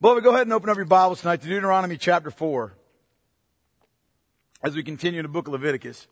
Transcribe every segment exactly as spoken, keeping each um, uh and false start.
Beloved, go ahead and open up your Bibles tonight to Deuteronomy chapter four as we continue in the book of Leviticus.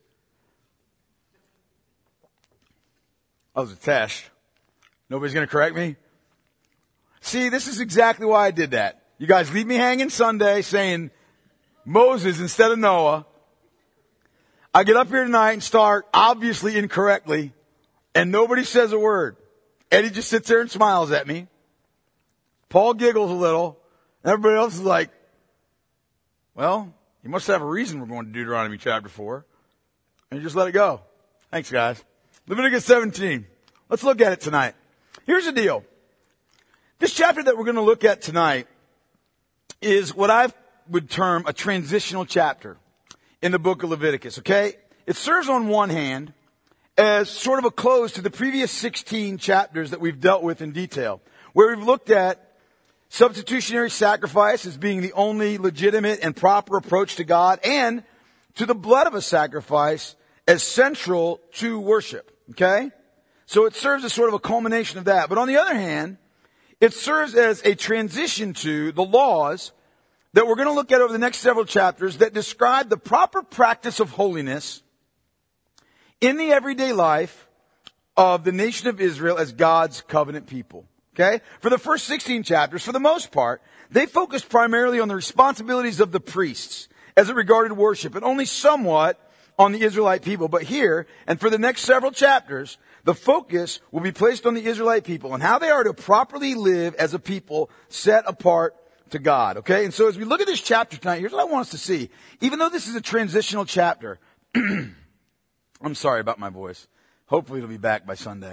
That was a test. Nobody's going to correct me? See, this is exactly why I did that. You guys leave me hanging Sunday saying Moses instead of Noah. I get up here tonight and start obviously incorrectly, and nobody says a word. Eddie just sits there and smiles at me. Paul giggles a little. Everybody else is like, well, you must have a reason we're going to Deuteronomy chapter four. And you just let it go. Thanks, guys. Leviticus seventeen. Let's look at it tonight. Here's the deal. This chapter that we're going to look at tonight is what I would term a transitional chapter in the book of Leviticus, okay? It serves on one hand as sort of a close to the previous sixteen chapters that we've dealt with in detail, where we've looked at substitutionary sacrifice as being the only legitimate and proper approach to God, and to the blood of a sacrifice as central to worship, okay? So it serves as sort of a culmination of that. But on the other hand, it serves as a transition to the laws that we're going to look at over the next several chapters that describe the proper practice of holiness in the everyday life of the nation of Israel as God's covenant people. Okay? For the first sixteen chapters, for the most part, they focused primarily on the responsibilities of the priests as it regarded worship, and only somewhat on the Israelite people. But here, and for the next several chapters, the focus will be placed on the Israelite people and how they are to properly live as a people set apart to God. Okay? And so as we look at this chapter tonight, here's what I want us to see. Even though this is a transitional chapter, I'm sorry about my voice. Hopefully it'll be back by Sunday.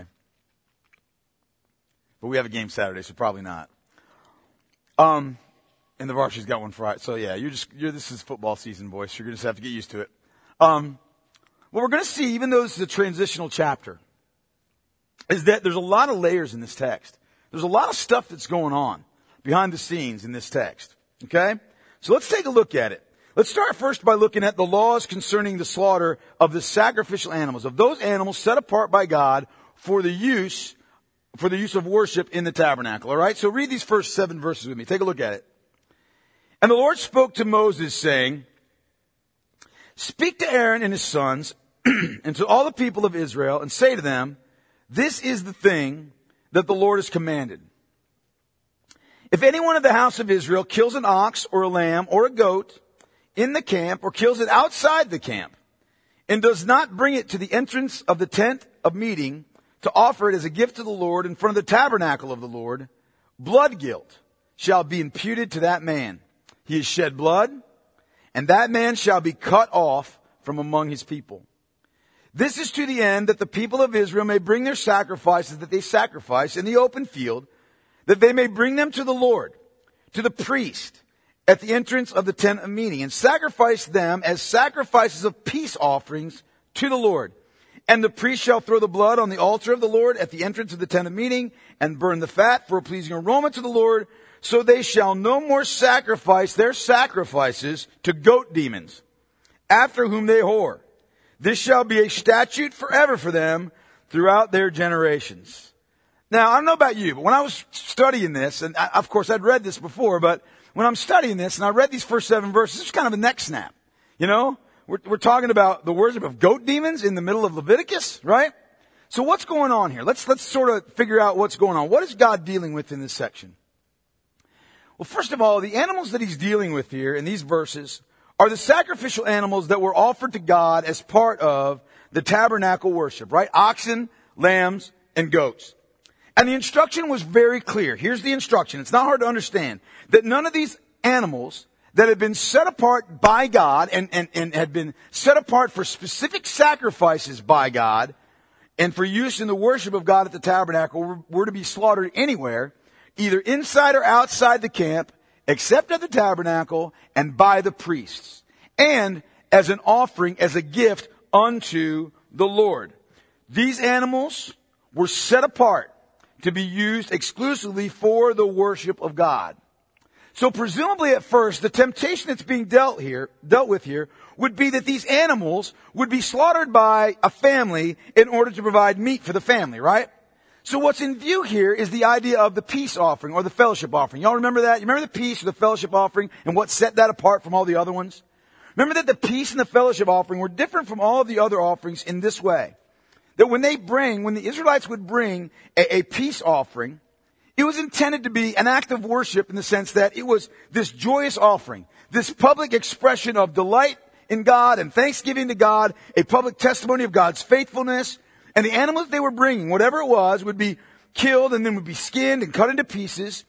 But we have a game Saturday, so probably not. Um, and the varsity's got one Friday. So yeah, you're just, you're, this is football season, boys. You're going to just have to get used to it. Um, what we're going to see, even though this is a transitional chapter, is that there's a lot of layers in this text. There's a lot of stuff that's going on behind the scenes in this text. Okay? So let's take a look at it. Let's start first by looking at the laws concerning the slaughter of the sacrificial animals, of those animals set apart by God for the use for the use of worship in the tabernacle. All right? So read these first seven verses with me. Take a look at it. And the Lord spoke to Moses, saying, "Speak to Aaron and his sons and to all the people of Israel, and say to them, this is the thing that the Lord has commanded. If anyone of the house of Israel kills an ox or a lamb or a goat in the camp, or kills it outside the camp, and does not bring it to the entrance of the tent of meeting to offer it as a gift to the Lord in front of the tabernacle of the Lord, blood guilt shall be imputed to that man. He has shed blood, and that man shall be cut off from among his people. This is to the end that the people of Israel may bring their sacrifices that they sacrifice in the open field, that they may bring them to the Lord, to the priest, at the entrance of the tent of meeting, and sacrifice them as sacrifices of peace offerings to the Lord. And the priest shall throw the blood on the altar of the Lord at the entrance of the tent of meeting, and burn the fat for a pleasing aroma to the Lord. So they shall no more sacrifice their sacrifices to goat demons, after whom they whore. This shall be a statute forever for them throughout their generations." Now, I don't know about you, but when I was studying this, and I, of course I'd read this before, but when I'm studying this and I read these first seven verses, it's kind of a neck snap. You know, we're, we're talking about the worship of goat demons in the middle of Leviticus, right? So what's going on here? Let's, let's sort of figure out what's going on. What is God dealing with in this section? Well, first of all, the animals that he's dealing with here in these verses are the sacrificial animals that were offered to God as part of the tabernacle worship, right? Oxen, lambs, and goats. And the instruction was very clear. Here's the instruction. It's not hard to understand. That none of these animals that had been set apart by God and, and, and had been set apart for specific sacrifices by God and for use in the worship of God at the tabernacle were, were to be slaughtered anywhere, either inside or outside the camp, except at the tabernacle and by the priests, and as an offering, as a gift unto the Lord. These animals were set apart to be used exclusively for the worship of God. So presumably at first, the temptation that's being dealt here, dealt with here, would be that these animals would be slaughtered by a family in order to provide meat for the family, right? So what's in view here is the idea of the peace offering or the fellowship offering. Y'all remember that? You remember the peace or the fellowship offering and what set that apart from all the other ones? Remember that the peace and the fellowship offering were different from all of the other offerings in this way. That when they bring, when the Israelites would bring a, a peace offering, it was intended to be an act of worship in the sense that it was this joyous offering, this public expression of delight in God and thanksgiving to God, a public testimony of God's faithfulness. And the animals they were bringing, whatever it was, would be killed and then would be skinned and cut into pieces.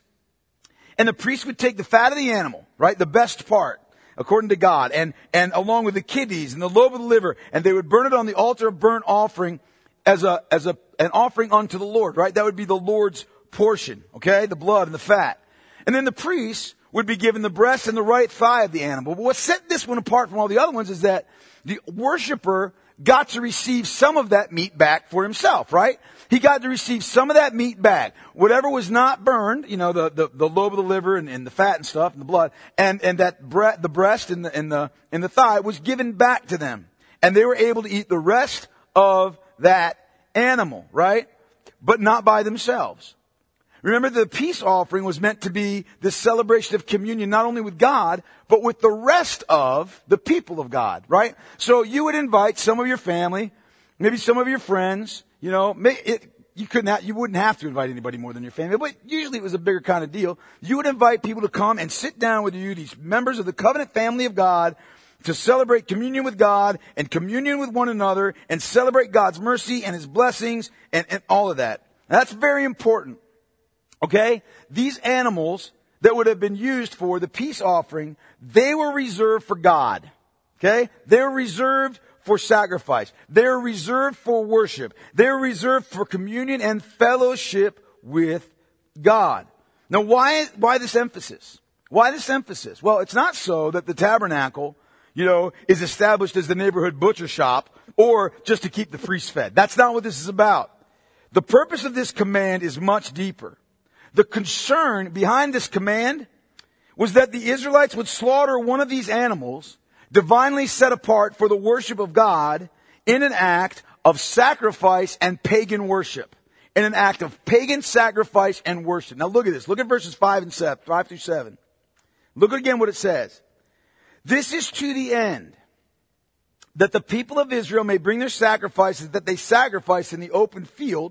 And the priest would take the fat of the animal, right, the best part, according to God, and, and along with the kidneys and the lobe of the liver, and they would burn it on the altar of burnt offering as a, as a, an offering unto the Lord, right? That would be the Lord's portion, okay? The blood and the fat. And then the priest would be given the breast and the right thigh of the animal. But what set this one apart from all the other ones is that the worshiper got to receive some of that meat back for himself, right? He got to receive some of that meat back. Whatever was not burned, you know, the, the, the lobe of the liver and, and the fat and stuff and the blood, and, and that bre- the breast and the, and the, and the thigh was given back to them. And they were able to eat the rest of that animal, right? But not by themselves. Remember, the peace offering was meant to be this celebration of communion, not only with God, but with the rest of the people of God, right? So you would invite some of your family, maybe some of your friends, you know, it, you couldn't have, you wouldn't have to invite anybody more than your family, but usually it was a bigger kind of deal. You would invite people to come and sit down with you, these members of the covenant family of God, to celebrate communion with God and communion with one another and celebrate God's mercy and His blessings and, and all of that. Now, that's very important. Okay? These animals that would have been used for the peace offering, they were reserved for God. Okay? They were reserved for sacrifice. They were reserved for worship. They were reserved for communion and fellowship with God. Now, why, why this emphasis? Why this emphasis? Well, it's not so that the tabernacle, you know, is established as the neighborhood butcher shop or just to keep the priests fed. That's not what this is about. The purpose of this command is much deeper. The concern behind this command was that the Israelites would slaughter one of these animals, divinely set apart for the worship of God, in an act of sacrifice and pagan worship. In an act of pagan sacrifice and worship. Now look at this. Look at verses five and seven, five through seven. Look again what it says. This is to the end that the people of Israel may bring their sacrifices that they sacrifice in the open field,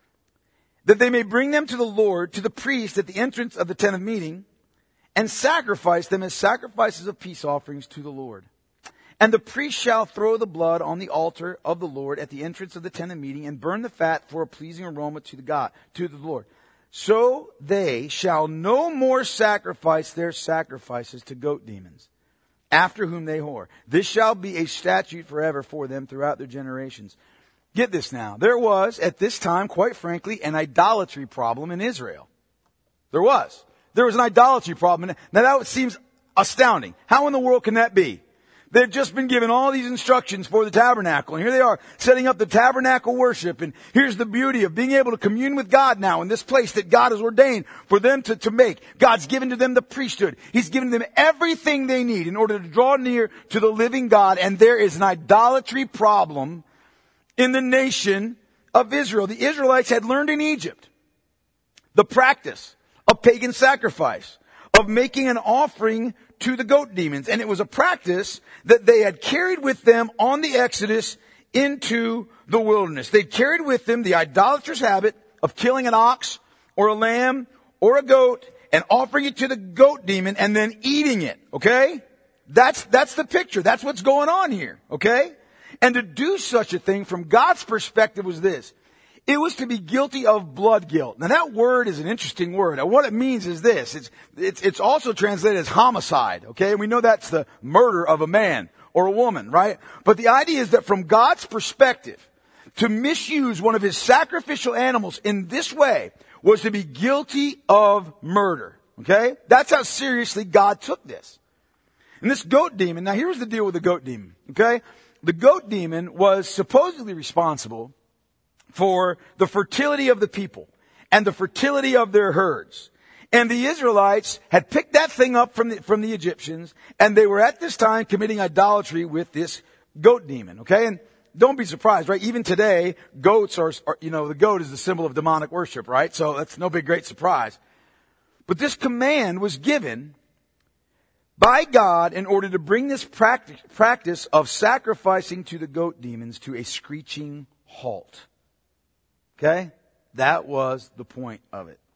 that they may bring them to the Lord, to the priest at the entrance of the tent of meeting, and sacrifice them as sacrifices of peace offerings to the Lord. And the priest shall throw the blood on the altar of the Lord at the entrance of the tent of meeting, and burn the fat for a pleasing aroma to the God, to the Lord. So they shall no more sacrifice their sacrifices to goat demons, after whom they whore. This shall be a statute forever for them throughout their generations. Get this now. There was, at this time, quite frankly, an idolatry problem in Israel. There was. There was an idolatry problem. Now that seems astounding. How in the world can that be? They've just been given all these instructions for the tabernacle. And here they are setting up the tabernacle worship. And here's the beauty of being able to commune with God now in this place that God has ordained for them to, to make. God's given to them the priesthood. He's given them everything they need in order to draw near to the living God. And there is an idolatry problem in the nation of Israel. The Israelites had learned in Egypt the practice of pagan sacrifice, of making an offering to the goat demons. And it was a practice that they had carried with them on the Exodus into the wilderness. They carried with them the idolatrous habit of killing an ox or a lamb or a goat and offering it to the goat demon and then eating it. Okay? That's, that's the picture. That's what's going on here. Okay? And to do such a thing from God's perspective was this. It was to be guilty of blood guilt. Now that word is an interesting word. Now what it means is this. It's, it's, it's also translated as homicide. Okay. And we know that's the murder of a man or a woman, right? But the idea is that from God's perspective, to misuse one of His sacrificial animals in this way was to be guilty of murder. Okay. That's how seriously God took this. And this goat demon, now here's the deal with the goat demon. Okay. The goat demon was supposedly responsible for the fertility of the people and the fertility of their herds. And the Israelites had picked that thing up from the, from the Egyptians, and they were at this time committing idolatry with this goat demon. Okay? And don't be surprised, right? Even today, goats are, are, you know, the goat is the symbol of demonic worship, right? So that's no big great surprise. But this command was given by God in order to bring this practice, practice of sacrificing to the goat demons to a screeching halt. Okay? That was the point of it.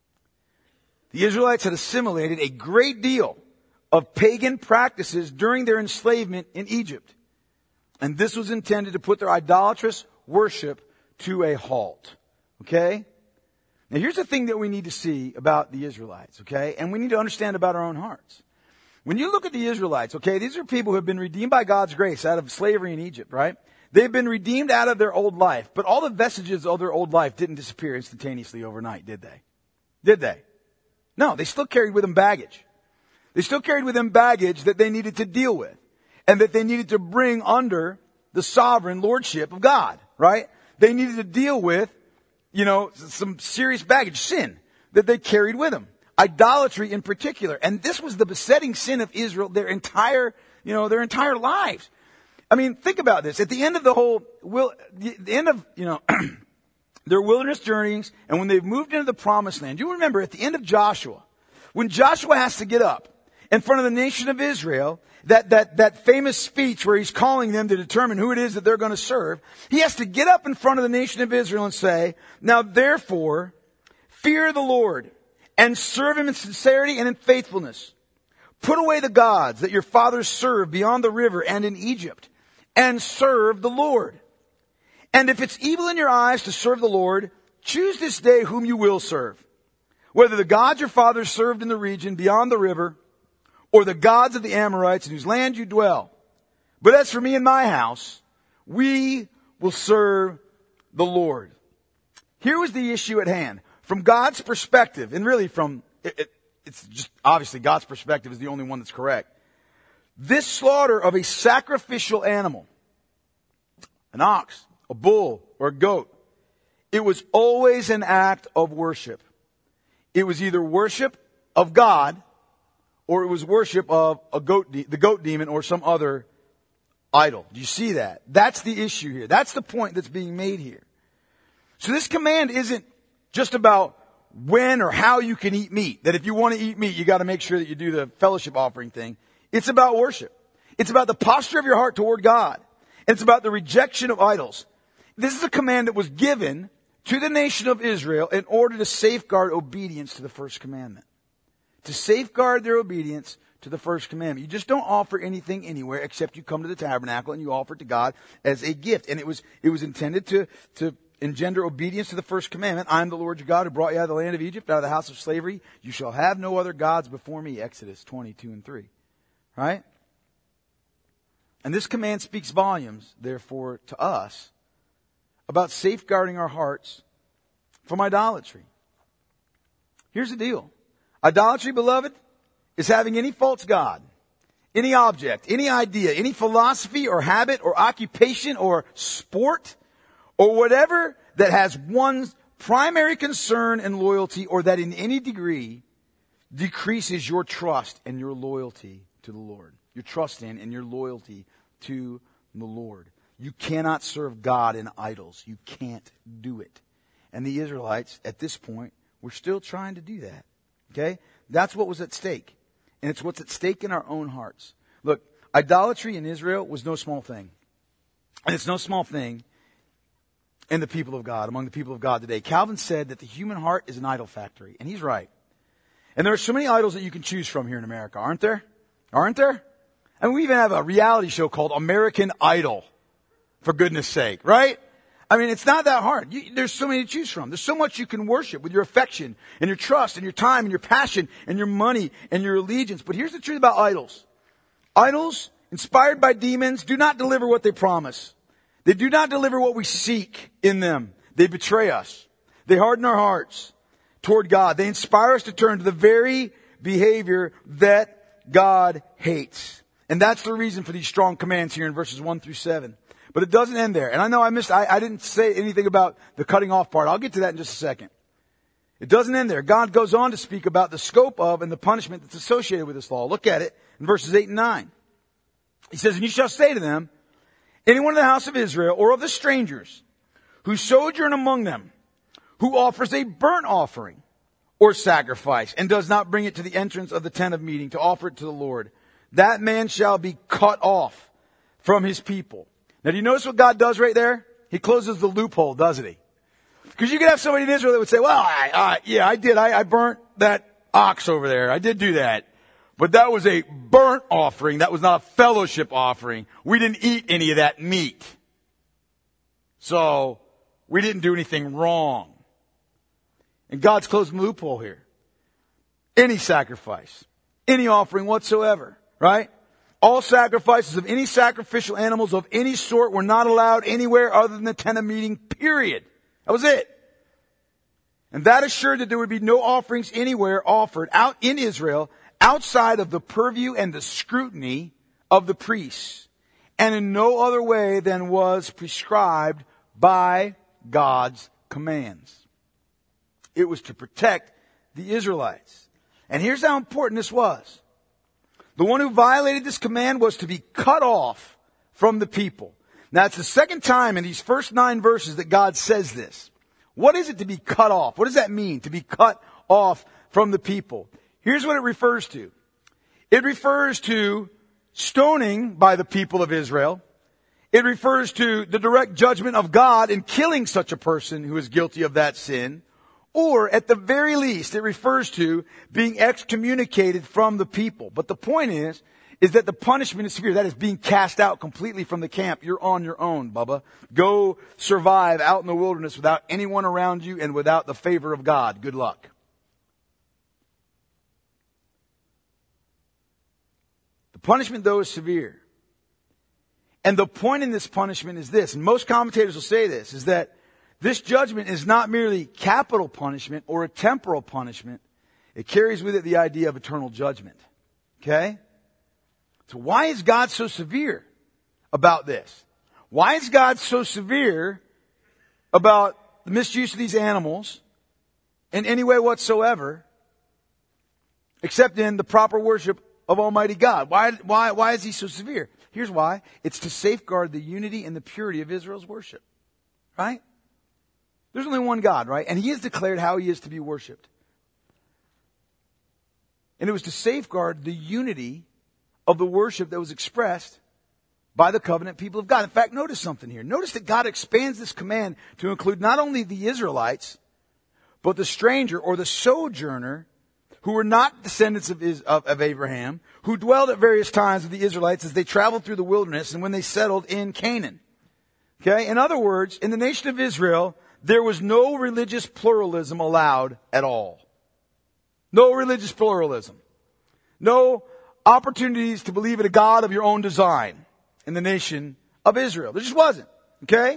The Israelites had assimilated a great deal of pagan practices during their enslavement in Egypt. And this was intended to put their idolatrous worship to a halt. Okay? Now here's the thing that we need to see about the Israelites, okay? And we need to understand about our own hearts. When you look at the Israelites, okay, these are people who have been redeemed by God's grace out of slavery in Egypt, right? They've been redeemed out of their old life, but all the vestiges of their old life didn't disappear instantaneously overnight, did they? Did they? No, they still carried with them baggage. They still carried with them baggage that they needed to deal with and that they needed to bring under the sovereign lordship of God, right? They needed to deal with, you know, some serious baggage, sin that they carried with them. Idolatry in particular. And this was the besetting sin of Israel their entire, you know, their entire lives. I mean, think about this. At the end of the whole, will, the, the end of, you know, their wilderness journeys and when they've moved into the promised land, you remember at the end of Joshua, when Joshua has to get up in front of the nation of Israel, that, that, that famous speech where he's calling them to determine who it is that they're going to serve, he has to get up in front of the nation of Israel and say, now therefore, fear the Lord and serve him in sincerity and in faithfulness. Put away the gods that your fathers served beyond the river and in Egypt, and serve the Lord. And if it's evil in your eyes to serve the Lord, choose this day whom you will serve. Whether the gods your fathers served in the region beyond the river, or the gods of the Amorites in whose land you dwell. But as for me and my house, we will serve the Lord. Here was the issue at hand. From God's perspective, and really from, it, it, it's just obviously God's perspective is the only one that's correct. This slaughter of a sacrificial animal, an ox, a bull, or a goat, it was always an act of worship. It was either worship of God, or it was worship of a goat, de- the goat demon, or some other idol. Do you see that? That's the issue here. That's the point that's being made here. So this command isn't just about when or how you can eat meat. That if you want to eat meat, you got to make sure that you do the fellowship offering thing. It's about worship. It's about the posture of your heart toward God. And it's about the rejection of idols. This is a command that was given to the nation of Israel in order to safeguard obedience to the first commandment. To safeguard their obedience to the first commandment. You just don't offer anything anywhere except you come to the tabernacle and you offer it to God as a gift. And it was, it was intended to, to engender obedience to the first commandment. I am the Lord your God who brought you out of the land of Egypt, out of the house of slavery. You shall have no other gods before me. Exodus twenty-two and three. Right? And this command speaks volumes, therefore, to us about safeguarding our hearts from idolatry. Here's the deal. Idolatry, beloved, is having any false god, any object, any idea, any philosophy or habit or occupation or sport or whatever that has one's primary concern and loyalty or that in any degree decreases your trust and your loyalty to the Lord. Your trust in and your loyalty to the Lord. You cannot serve God in idols. You can't do it. And the Israelites, at this point, were still trying to do that. Okay? That's what was at stake. And it's what's at stake in our own hearts. Look, idolatry in Israel was no small thing. And it's no small thing in the people of God, among the people of God today. Calvin said that the human heart is an idol factory. And he's right. And there are so many idols that you can choose from here in America, aren't there? Aren't there? And we even have a reality show called American Idol, for goodness sake, right? I mean, it's not that hard. You, there's so many to choose from. There's so much you can worship with your affection and your trust and your time and your passion and your money and your allegiance. But here's the truth about idols. Idols, inspired by demons, do not deliver what they promise. They do not deliver what we seek in them. They betray us. They harden our hearts toward God. They inspire us to turn to the very behavior that God hates. And that's the reason for these strong commands here in verses one through seven. But it doesn't end there. And I know I missed, I, I didn't say anything about the cutting off part. I'll get to that in just a second. It doesn't end there. God goes on to speak about the scope of and the punishment that's associated with this law. Look at it in verses eight and nine. He says, and you shall say to them, anyone in the house of Israel or of the strangers who sojourn among them, who offers a burnt offering or sacrifice and does not bring it to the entrance of the tent of meeting to offer it to the Lord, that man shall be cut off from his people. Now, do you notice what God does right there? He closes the loophole, doesn't he? Because you could have somebody in Israel that would say, well, I, I, yeah, I did. I, I burnt that ox over there. I did do that. But that was a burnt offering. That was not a fellowship offering. We didn't eat any of that meat. So we didn't do anything wrong. And God's closing the loophole here. Any sacrifice, any offering whatsoever, right? All sacrifices of any sacrificial animals of any sort were not allowed anywhere other than the tent of meeting, period. That was it. And that assured that there would be no offerings anywhere offered out in Israel outside of the purview and the scrutiny of the priests, and in no other way than was prescribed by God's commands. It was to protect the Israelites. And here's how important this was. The one who violated this command was to be cut off from the people. Now, it's the second time in these first nine verses that God says this. What is it to be cut off? What does that mean, to be cut off from the people? Here's what it refers to. It refers to stoning by the people of Israel. It refers to the direct judgment of God in killing such a person who is guilty of that sin. Or, at the very least, it refers to being excommunicated from the people. But the point is, is that the punishment is severe. That is being cast out completely from the camp. You're on your own, Bubba. Go survive out in the wilderness without anyone around you and without the favor of God. Good luck. The punishment, though, is severe. And the point in this punishment is this, and most commentators will say this, is that this judgment is not merely capital punishment or a temporal punishment. It carries with it the idea of eternal judgment. Okay? So why is God so severe about this? Why is God so severe about the misuse of these animals in any way whatsoever, except in the proper worship of Almighty God? Why, why, why is he so severe? Here's why. It's to safeguard the unity and the purity of Israel's worship. Right? There's only one God, right? And he has declared how he is to be worshiped. And it was to safeguard the unity of the worship that was expressed by the covenant people of God. In fact, notice something here. Notice that God expands this command to include not only the Israelites, but the stranger or the sojourner who were not descendants of, of, of Abraham, who dwelled at various times with the Israelites as they traveled through the wilderness and when they settled in Canaan. Okay? In other words, in the nation of Israel, there was no religious pluralism allowed at all. No religious pluralism. No opportunities to believe in a God of your own design in the nation of Israel. There just wasn't. Okay?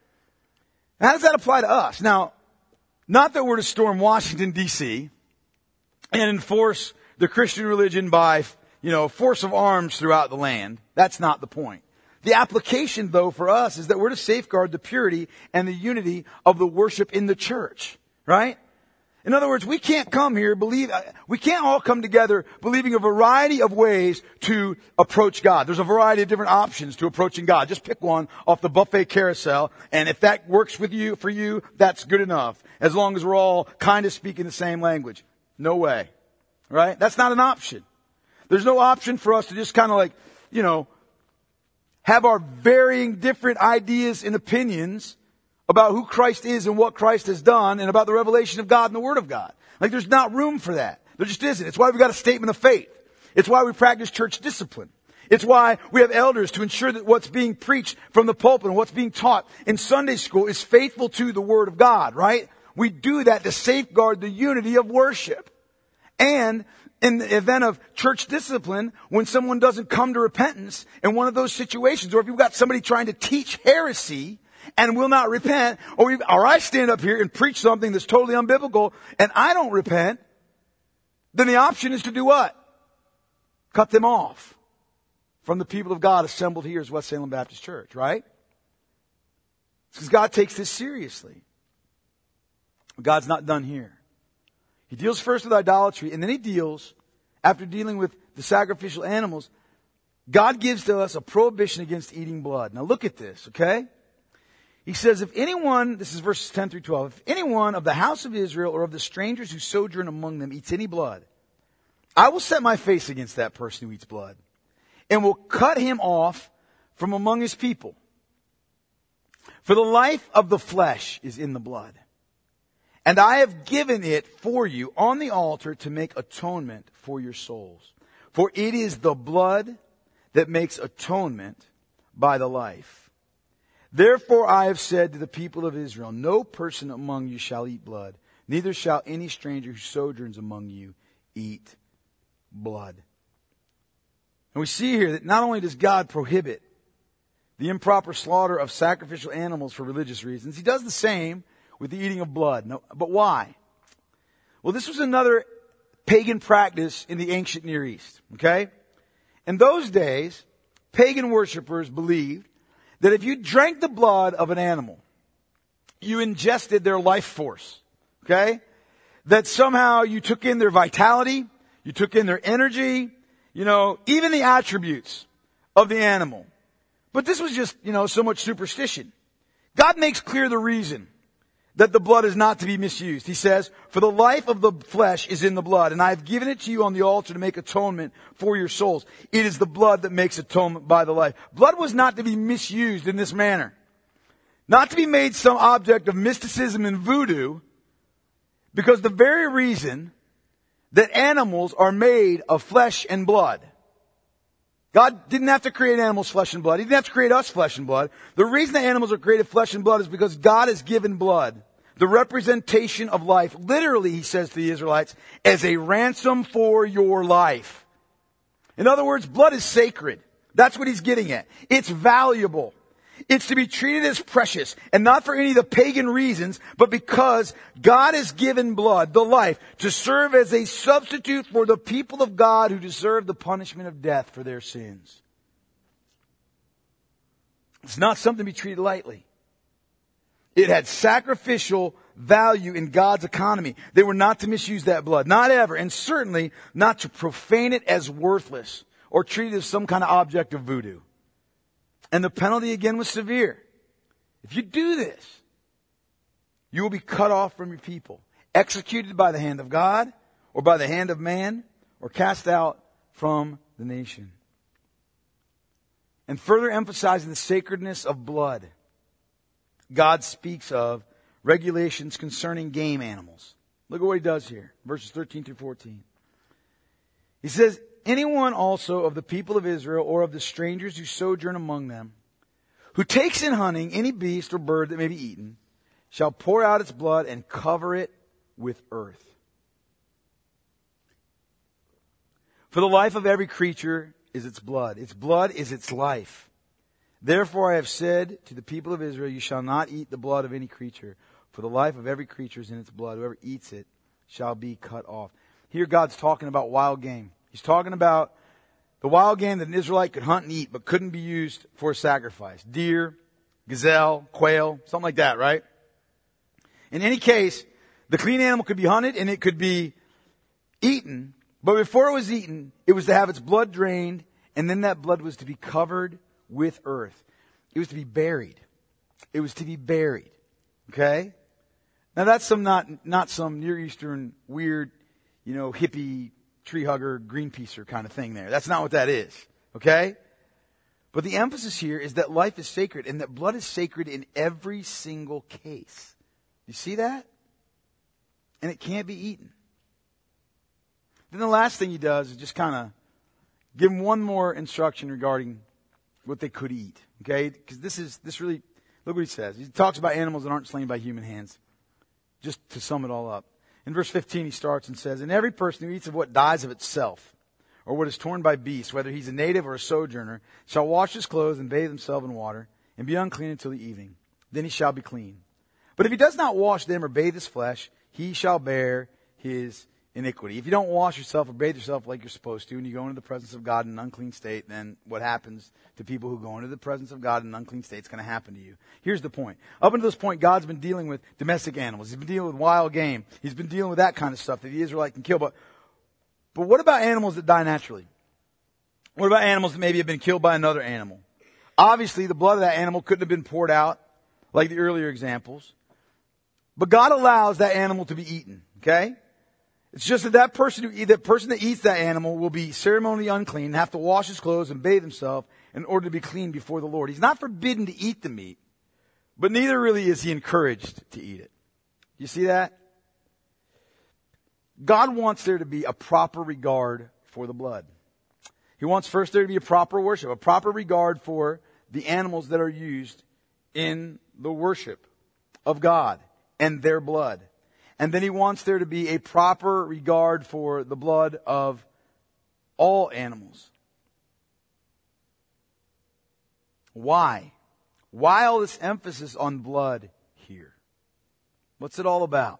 How does that apply to us? Now, not that we're to storm Washington, D C and enforce the Christian religion by, you know, force of arms throughout the land. That's not the point. The application, though, for us is that we're to safeguard the purity and the unity of the worship in the church, right? In other words, we can't come here believe, we can't all come together believing a variety of ways to approach God. There's a variety of different options to approaching God. Just pick one off the buffet carousel, and if that works with you, for you, that's good enough. As long as we're all kind of speaking the same language. No way. Right? That's not an option. There's no option for us to just kind of like, you know, have our varying different ideas and opinions about who Christ is and what Christ has done and about the revelation of God and the Word of God. Like there's not room for that. There just isn't. It's why we've got a statement of faith. It's why we practice church discipline. It's why we have elders to ensure that what's being preached from the pulpit and what's being taught in Sunday school is faithful to the Word of God, right? We do that to safeguard the unity of worship. And in the event of church discipline, when someone doesn't come to repentance in one of those situations, or if you've got somebody trying to teach heresy and will not repent, or, we, or I stand up here and preach something that's totally unbiblical and I don't repent, then the option is to do what? Cut them off from the people of God assembled here as West Salem Baptist Church, right? Because God takes this seriously. But God's not done here. He deals first with idolatry, and then he deals, after dealing with the sacrificial animals, God gives to us a prohibition against eating blood. Now look at this, okay? He says, if anyone, this is verses ten through twelve, if anyone of the house of Israel or of the strangers who sojourn among them eats any blood, I will set my face against that person who eats blood and will cut him off from among his people. For the life of the flesh is in the blood. And I have given it for you on the altar to make atonement for your souls. For it is the blood that makes atonement by the life. Therefore I have said to the people of Israel, no person among you shall eat blood, neither shall any stranger who sojourns among you eat blood. And we see here that not only does God prohibit the improper slaughter of sacrificial animals for religious reasons, he does the same with the eating of blood. No, but why? Well, this was another pagan practice in the ancient Near East. Okay? In those days, pagan worshipers believed that if you drank the blood of an animal, you ingested their life force. Okay? That somehow you took in their vitality, you took in their energy, you know, even the attributes of the animal. But this was just, you know, so much superstition. God makes clear the reason that the blood is not to be misused. He says, for the life of the flesh is in the blood, and I have given it to you on the altar to make atonement for your souls. It is the blood that makes atonement by the life. Blood was not to be misused in this manner. Not to be made some object of mysticism and voodoo, because the very reason that animals are made of flesh and blood. God didn't have to create animals flesh and blood. He didn't have to create us flesh and blood. The reason that animals are created flesh and blood is because God has given blood, the representation of life, literally, he says to the Israelites, as a ransom for your life. In other words, blood is sacred. That's what he's getting at. It's valuable. It's to be treated as precious, and not for any of the pagan reasons, but because God has given blood, the life, to serve as a substitute for the people of God who deserve the punishment of death for their sins. It's not something to be treated lightly. It had sacrificial value in God's economy. They were not to misuse that blood. Not ever. And certainly not to profane it as worthless or treat it as some kind of object of voodoo. And the penalty again was severe. If you do this, you will be cut off from your people, executed by the hand of God or by the hand of man, or cast out from the nation. And further emphasizing the sacredness of blood, God speaks of regulations concerning game animals. Look at what he does here, verses thirteen through fourteen. He says, anyone also of the people of Israel or of the strangers who sojourn among them, who takes in hunting any beast or bird that may be eaten, shall pour out its blood and cover it with earth. For the life of every creature is its blood. Its blood is its life. Therefore I have said to the people of Israel, you shall not eat the blood of any creature, for the life of every creature is in its blood. Whoever eats it shall be cut off. Here God's talking about wild game. He's talking about the wild game that an Israelite could hunt and eat, but couldn't be used for sacrifice. Deer, gazelle, quail, something like that, right? In any case, the clean animal could be hunted and it could be eaten, but before it was eaten, it was to have its blood drained, and then that blood was to be covered with earth. It was to be buried. It was to be buried. Okay? Now that's some not, not some Near Eastern weird, you know, hippie, tree hugger, Greenpeacer kind of thing there. That's not what that is. Okay? But the emphasis here is that life is sacred and that blood is sacred in every single case. You see that? And it can't be eaten. Then the last thing he does is just kind of give them one more instruction regarding what they could eat. Okay? Because this is, this really, look what he says. He talks about animals that aren't slain by human hands. Just to sum it all up. In verse fifteen, he starts and says, and every person who eats of what dies of itself, or what is torn by beasts, whether he's a native or a sojourner, shall wash his clothes and bathe himself in water, and be unclean until the evening. Then he shall be clean. But if he does not wash them or bathe his flesh, he shall bear his iniquity. If you don't wash yourself or bathe yourself like you're supposed to, and you go into the presence of God in an unclean state, then what happens to people who go into the presence of God in an unclean state is going to happen to you. Here's the point. Up until this point, God's been dealing with domestic animals. He's been dealing with wild game. He's been dealing with that kind of stuff that the Israelite can kill. But, but what about animals that die naturally? What about animals that maybe have been killed by another animal? Obviously, the blood of that animal couldn't have been poured out like the earlier examples. But God allows that animal to be eaten, okay? It's just that that person who that person that eats that animal will be ceremonially unclean, have to wash his clothes and bathe himself in order to be clean before the Lord. He's not forbidden to eat the meat, but neither really is he encouraged to eat it. You see that? God wants there to be a proper regard for the blood. He wants first there to be a proper worship, a proper regard for the animals that are used in the worship of God and their blood. And then he wants there to be a proper regard for the blood of all animals. Why? Why all this emphasis on blood here? What's it all about?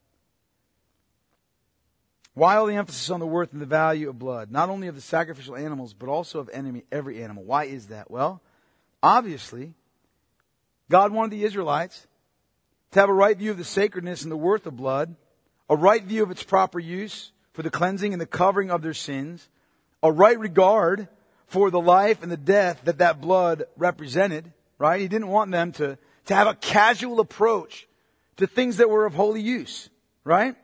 Why all the emphasis on the worth and the value of blood? Not only of the sacrificial animals, but also of enemy, every animal. Why is that? Well, obviously, God wanted the Israelites to have a right view of the sacredness and the worth of blood, a right view of its proper use for the cleansing and the covering of their sins, a right regard for the life and the death that that blood represented, right? He didn't want them to, to have a casual approach to things that were of holy use, right?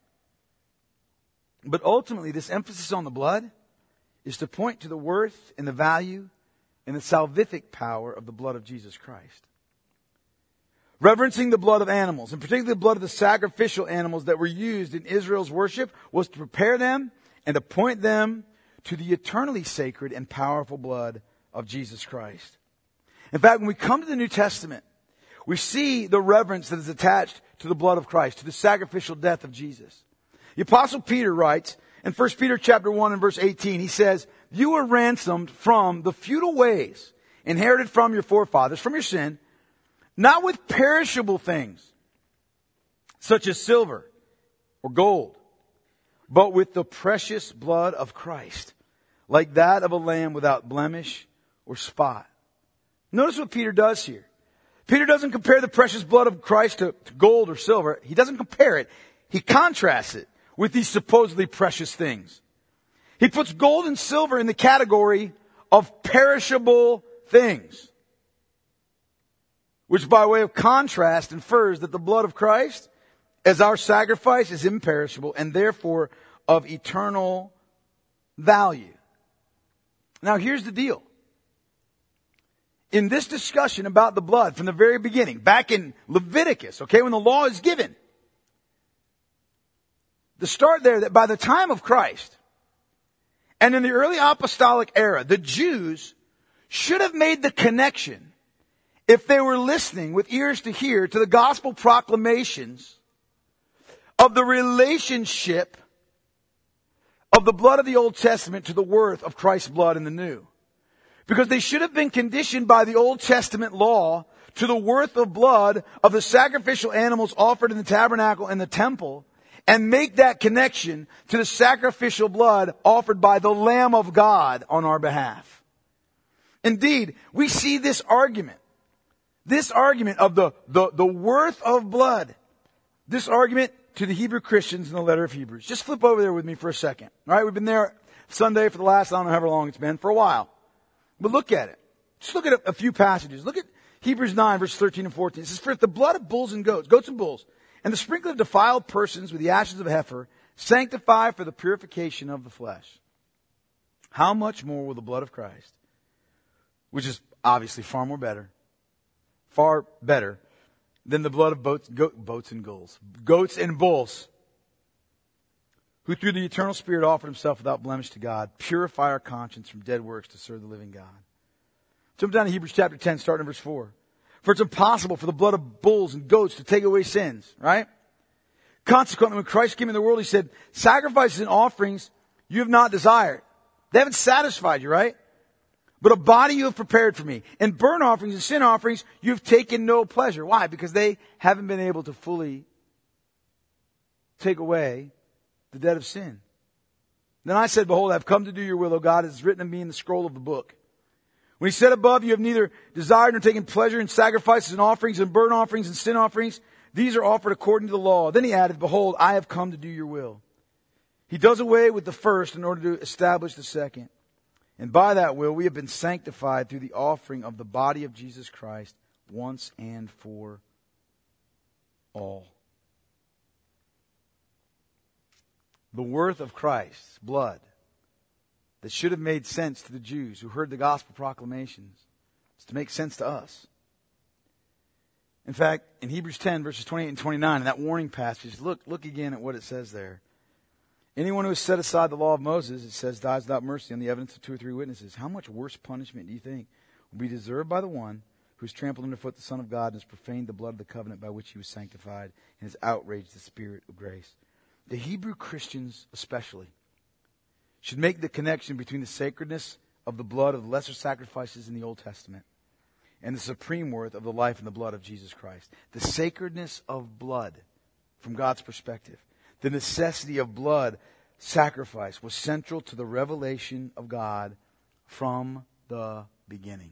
But ultimately, this emphasis on the blood is to point to the worth and the value and the salvific power of the blood of Jesus Christ. Reverencing the blood of animals, and particularly the blood of the sacrificial animals that were used in Israel's worship, was to prepare them and to point them to the eternally sacred and powerful blood of Jesus Christ. In fact, when we come to the New Testament, we see the reverence that is attached to the blood of Christ, to the sacrificial death of Jesus. The Apostle Peter writes in First Peter chapter one and verse eighteen, he says, "You were ransomed from the futile ways inherited from your forefathers, from your sin, not with perishable things, such as silver or gold, but with the precious blood of Christ, like that of a lamb without blemish or spot." Notice what Peter does here. Peter doesn't compare the precious blood of Christ to, to gold or silver. He doesn't compare it. He contrasts it with these supposedly precious things. He puts gold and silver in the category of perishable things, which by way of contrast infers that the blood of Christ, as our sacrifice, is imperishable and therefore of eternal value. Now here's the deal. In this discussion about the blood from the very beginning, back in Leviticus, okay, when the law is given, the start there that by the time of Christ and in the early apostolic era, the Jews should have made the connection, if they were listening with ears to hear, to the gospel proclamations of the relationship of the blood of the Old Testament to the worth of Christ's blood in the New. Because they should have been conditioned by the Old Testament law to the worth of blood of the sacrificial animals offered in the tabernacle and the temple, and make that connection to the sacrificial blood offered by the Lamb of God on our behalf. Indeed, we see this argument, this argument of the, the, the worth of blood, this argument to the Hebrew Christians in the letter of Hebrews. Just flip over there with me for a second. All right, we've been there Sunday for the last, I don't know however long it's been, for a while. But look at it. Just look at a, a few passages. Look at Hebrews nine, verses thirteen and fourteen. It says, "For if the blood of bulls and goats, goats and bulls, and the sprinkling of defiled persons with the ashes of a heifer sanctify for the purification of the flesh, how much more will the blood of Christ, which is obviously far more better, far better than the blood of boats, goat, boats and bulls, goats and bulls, who through the eternal Spirit offered himself without blemish to God, purify our conscience from dead works to serve the living God." Jump down to Hebrews chapter ten, starting in verse four. "For it's impossible for the blood of bulls and goats to take away sins," right? "Consequently, when Christ came in the world, he said, 'Sacrifices and offerings you have not desired.'" They haven't satisfied you, right? "But a body you have prepared for me. And burnt offerings and sin offerings you have taken no pleasure." Why? Because they haven't been able to fully take away the debt of sin. "Then I said, Behold, I have come to do your will, O God, as is written of me in the scroll of the book. When he said above, you have neither desired nor taken pleasure in sacrifices and offerings and burnt offerings and sin offerings. These are offered according to the law." Then he added, "Behold, I have come to do your will." He does away with the first in order to establish the second. And by that will we have been sanctified through the offering of the body of Jesus Christ once and for all. The worth of Christ's blood that should have made sense to the Jews who heard the gospel proclamations is to make sense to us. In fact, in Hebrews ten, verses twenty-eight and twenty-nine, in that warning passage, look, look again at what it says there. Anyone who has set aside the law of Moses, it says, dies without mercy on the evidence of two or three witnesses. How much worse punishment do you think will be deserved by the one who has trampled underfoot the Son of God and has profaned the blood of the covenant by which he was sanctified and has outraged the Spirit of grace? The Hebrew Christians especially should make the connection between the sacredness of the blood of the lesser sacrifices in the Old Testament and the supreme worth of the life and the blood of Jesus Christ. The sacredness of blood from God's perspective. The necessity of blood sacrifice was central to the revelation of God from the beginning.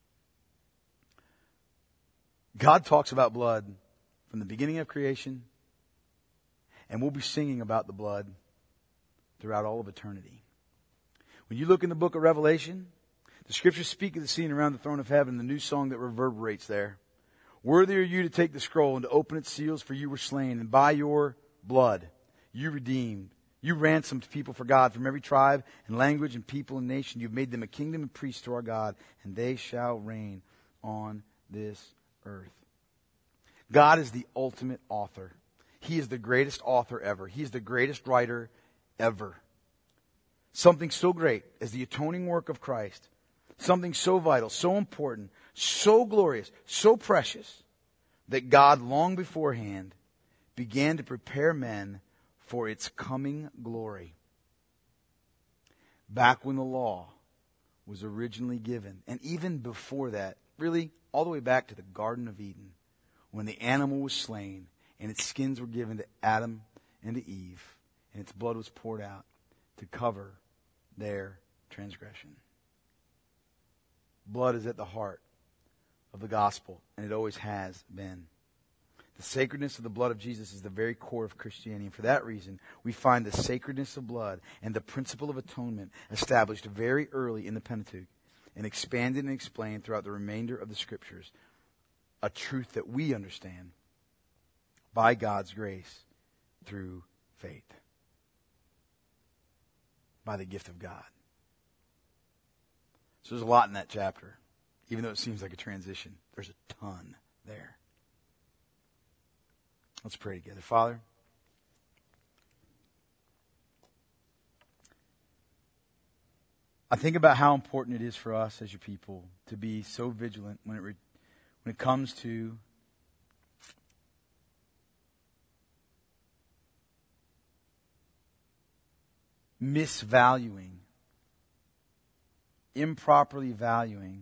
God talks about blood from the beginning of creation, and we'll be singing about the blood throughout all of eternity. When you look in the book of Revelation, the scriptures speak of the scene around the throne of heaven, the new song that reverberates there. Worthy are you to take the scroll and to open its seals, for you were slain, and by your blood you redeemed. You ransomed people for God from every tribe and language and people and nation. You've made them a kingdom and priests to our God, and they shall reign on this earth. God is the ultimate author. He is the greatest author ever. He is the greatest writer ever. Something so great as the atoning work of Christ, something so vital, so important, so glorious, so precious, that God long beforehand began to prepare men for its coming glory. Back when the law was originally given, and even before that, really all the way back to the Garden of Eden, when the animal was slain and its skins were given to Adam and to Eve, and its blood was poured out to cover their transgression. Blood is at the heart of the gospel, and it always has been. The sacredness of the blood of Jesus is the very core of Christianity, and for that reason, we find the sacredness of blood and the principle of atonement established very early in the Pentateuch and expanded and explained throughout the remainder of the Scriptures, a truth that we understand by God's grace through faith, by the gift of God. So there's a lot in that chapter, even though it seems like a transition. There's a ton there. Let's pray together. Father, I think about how important it is for us as your people to be so vigilant when it re- when it comes to misvaluing, improperly valuing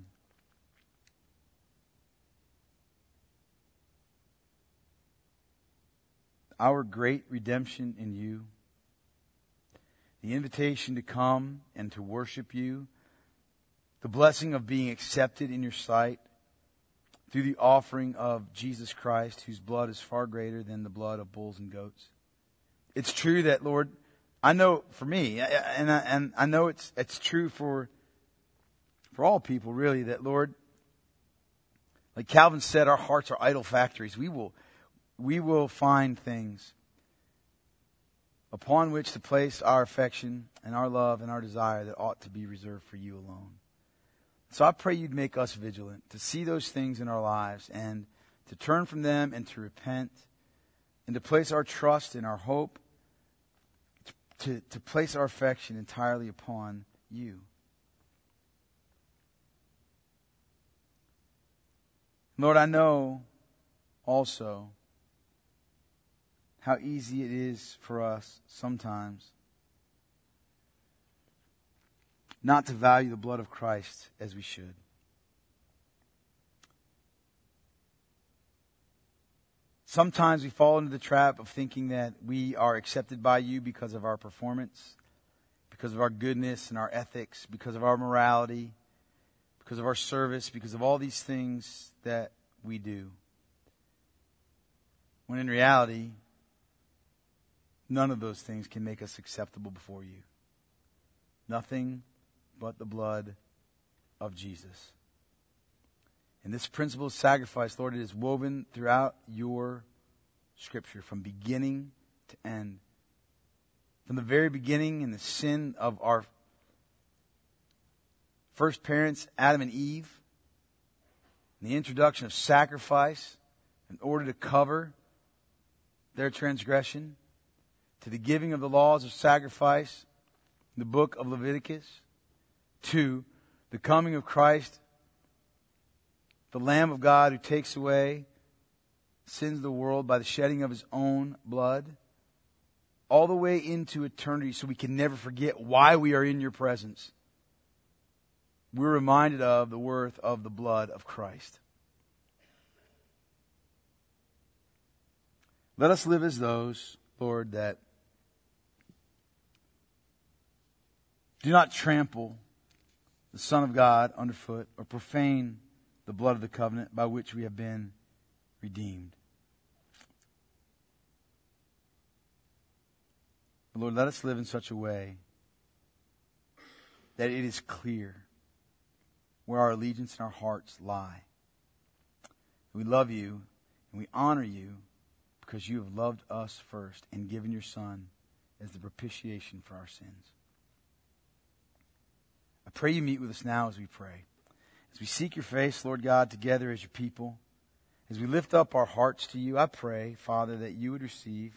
our great redemption in you, the invitation to come and to worship you, the blessing of being accepted in your sight through the offering of Jesus Christ, whose blood is far greater than the blood of bulls and goats. It's true that, Lord, I know for me, and I, and I know it's it's true for for all people, really, that, Lord, like Calvin said, our hearts are idol factories. We will we will find things upon which to place our affection and our love and our desire that ought to be reserved for you alone. So I pray you'd make us vigilant to see those things in our lives and to turn from them and to repent and to place our trust and our hope, to, to place our affection entirely upon you. Lord, I know also how easy it is for us sometimes not to value the blood of Christ as we should. Sometimes we fall into the trap of thinking that we are accepted by you because of our performance, because of our goodness and our ethics, because of our morality, because of our service, because of all these things that we do. When in reality, none of those things can make us acceptable before you. Nothing but the blood of Jesus. And this principle of sacrifice, Lord, it is woven throughout your Scripture from beginning to end. From the very beginning in the sin of our first parents, Adam and Eve, and the introduction of sacrifice in order to cover their transgression, to the giving of the laws of sacrifice in the book of Leviticus, to the coming of Christ, the Lamb of God who takes away sins of the world by the shedding of his own blood, all the way into eternity so we can never forget why we are in your presence. We're reminded of the worth of the blood of Christ. Let us live as those, Lord, that do not trample the Son of God underfoot or profane the blood of the covenant by which we have been redeemed. But Lord, let us live in such a way that it is clear where our allegiance and our hearts lie. We love you and we honor you because you have loved us first and given your Son as the propitiation for our sins. I pray you meet with us now as we pray. As we seek your face, Lord God, together as your people, as we lift up our hearts to you, I pray, Father, that you would receive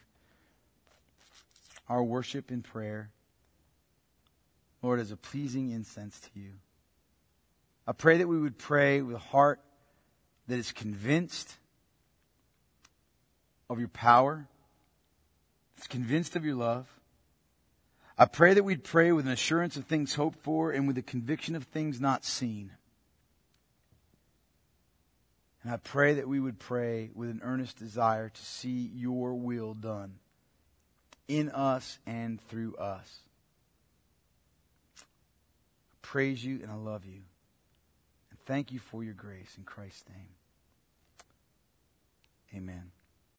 our worship and prayer, Lord, as a pleasing incense to you. I pray that we would pray with a heart that is convinced of your power, that's convinced of your love. I pray that we'd pray with an assurance of things hoped for and with a conviction of things not seen. And I pray that we would pray with an earnest desire to see your will done in us and through us. I praise you and I love you. And thank you for your grace in Christ's name.